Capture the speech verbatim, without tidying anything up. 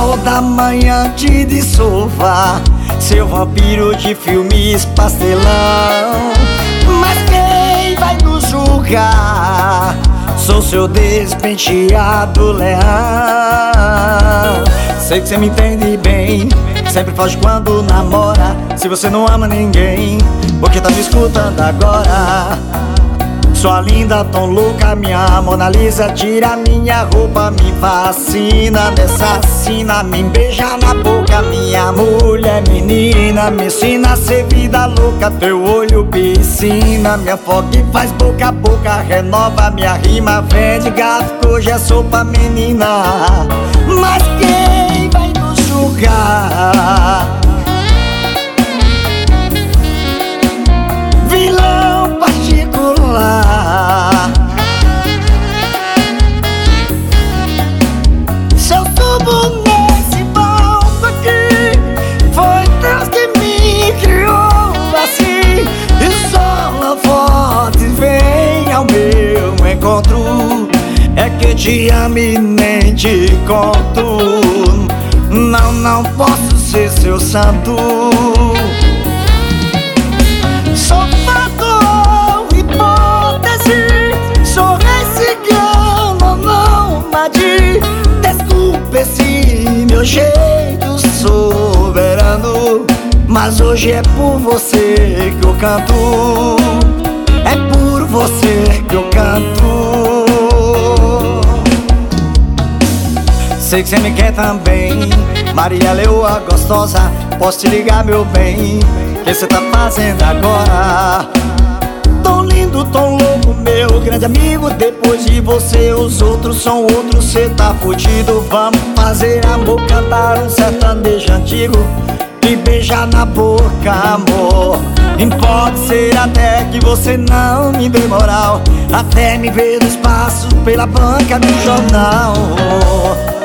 Toda manhã antes de sovar, seu vampiro de filmes pastelão. Mas quem vai nos julgar? Sou seu despenteado leão. Sei que cê me entende bem, sempre foge quando namora. Se você não ama ninguém, por que tá me escutando agora? Sua linda, tão louca, minha Mona Lisa. Tira minha roupa, me fascina. Dessa sina, me beija na boca. Minha mulher, menina, me ensina a ser vida louca. Teu olho piscina, me afoga e faz boca a boca. Renova minha rima, vende gato, que hoje é sopa, menina. Mas quem vai nos julgar? Vilão particular. Se eu subo nesse palco aqui, foi Deus que me criou assim. E sola forte vem ao meu encontro. É que te amo e nem te conto. Não, não posso ser seu santo. Sou fato, hipótese, sou rei cigano, nômade. Desculpe esse meu jeito soberano, mas hoje é por você que eu canto. É por você que eu canto. Sei que cê me quer também, Maria Leoa gostosa. Posso te ligar, meu bem? O que cê tá fazendo agora? Tão lindo, tão louco, meu grande amigo. Depois de você os outros são outros, cê tá fudido. Vamos fazer amor, cantar um sertanejo antigo e beijar na boca, amor. E pode ser até que você não me dê moral, até me ver no espaço pela banca do jornal.